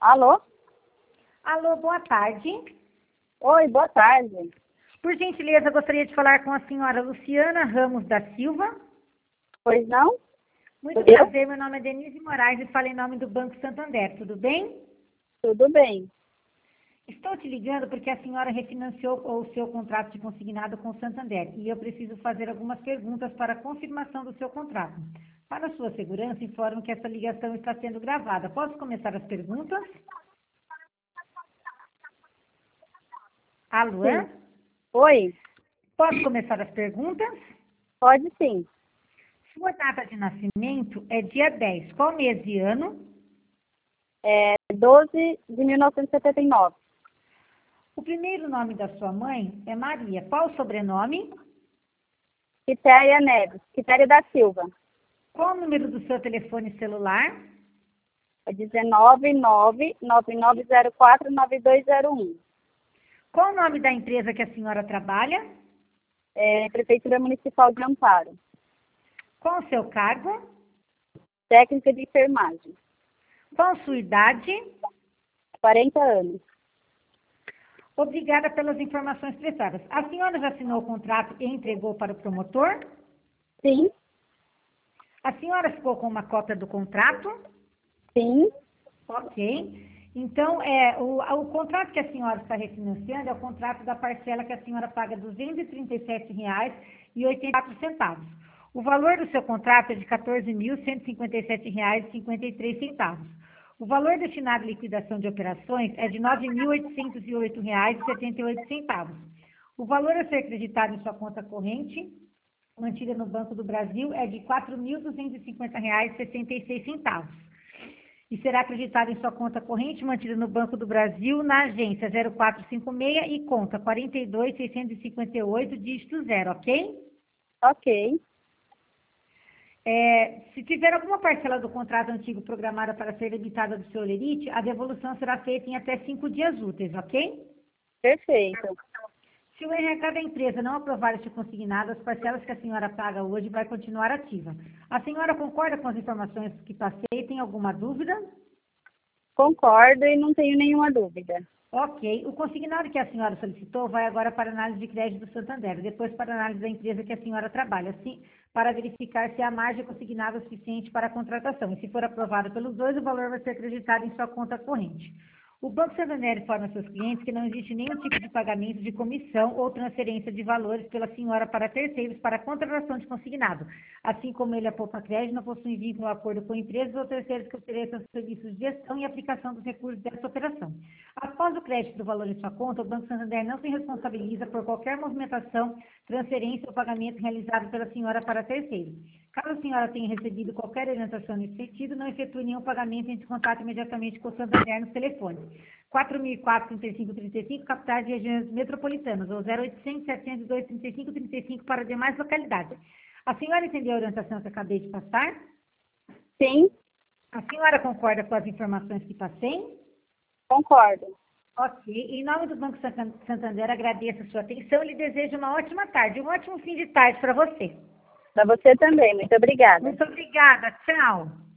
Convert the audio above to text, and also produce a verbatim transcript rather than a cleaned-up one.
Alô? Alô, boa tarde. Oi, boa tarde. Por gentileza, gostaria de falar com a senhora Luciana Ramos da Silva. Pois não? Muito Eu? prazer, meu nome é Denise Moraes e falo em nome do Banco Santander, tudo bem? Tudo bem. Estou te ligando porque a senhora refinanciou o seu contrato de consignado com o Santander e eu preciso fazer algumas perguntas para confirmação do seu contrato. Para sua segurança, informo que essa ligação está sendo gravada. Posso começar as perguntas? Alô? Sim. Oi, Posso começar as perguntas? pode sim. Sua data de nascimento é dia dez. Qual mês e ano? É doze de mil novecentos e setenta e nove. O primeiro nome da sua mãe é Maria. Qual o sobrenome? Quitéria Neves. Quitéria da Silva. Qual o número do seu telefone celular? É dezenove, nove, nove nove zero quatro, nove dois zero um. Qual o nome da empresa que a senhora trabalha? É Prefeitura Municipal de Amparo. Qual o seu cargo? Técnica de enfermagem. Qual a sua idade? quarenta anos. Obrigada pelas informações prestadas. A senhora já assinou o contrato e entregou para o promotor? Sim, A senhora ficou com uma cópia do contrato? sim, Ok. Então, é, o, o contrato que a senhora está refinanciando é o contrato da parcela que a senhora paga duzentos e trinta e sete reais e oitenta e quatro centavos. O valor do seu contrato é de quatorze mil cento e cinquenta e sete reais e cinquenta e três centavos. O valor destinado à liquidação de operações é de nove mil oitocentos e oito reais e setenta e oito centavos. O valor a ser acreditado em sua conta corrente, mantida no Banco do Brasil, é de quatro mil duzentos e cinquenta reais e sessenta e seis centavos. E será acreditado em sua conta corrente, mantida no Banco do Brasil, na agência zero quatro cinco seis e conta quarenta e dois, seiscentos e cinquenta e oito, dígito zero, ok? ok. É, se tiver alguma parcela do contrato antigo programada para ser debitada do seu lerite, a devolução será feita em até cinco dias úteis, ok? Perfeito. Se o R H da empresa não aprovar este consignado, as parcelas que a senhora paga hoje vai continuar ativa. A senhora concorda com as informações que passei? Tem alguma dúvida? Concordo e não tenho nenhuma dúvida. Ok. O consignado que a senhora solicitou vai agora para a análise de crédito do Santander, depois para a análise da empresa que a senhora trabalha, assim, para verificar se há margem consignada o suficiente para a contratação. E se for aprovado pelos dois, o valor vai ser acreditado em sua conta corrente. O Banco Santander informa seus clientes que não existe nenhum tipo de pagamento de comissão ou transferência de valores pela senhora para terceiros para a contratação de consignado, assim como ele, a Poupa Crédito, não possui vínculo ou acordo com empresas ou terceiros que ofereçam serviços de gestão e aplicação dos recursos dessa operação. Após o crédito do valor em sua conta, o Banco Santander não se responsabiliza por qualquer movimentação, transferência ou pagamento realizado pela senhora para terceiros. Caso a senhora tenha recebido qualquer orientação nesse sentido, não efetue nenhum pagamento e entre em contato imediatamente com o Santander nos telefones quatro mil e quatro, trinta e cinco, trinta e cinco, capitais e regiões metropolitanas, ou zero oitocentos, setecentos e dois, trinta e cinco, trinta e cinco para demais localidades. A senhora entendeu a orientação que acabei de passar? Sim, A senhora concorda com as informações que passei? concordo. Ok. Em nome do Banco Santander, agradeço a sua atenção e lhe desejo uma ótima tarde, um ótimo fim de tarde para você. Para você também. Muito obrigada. Muito obrigada. Tchau.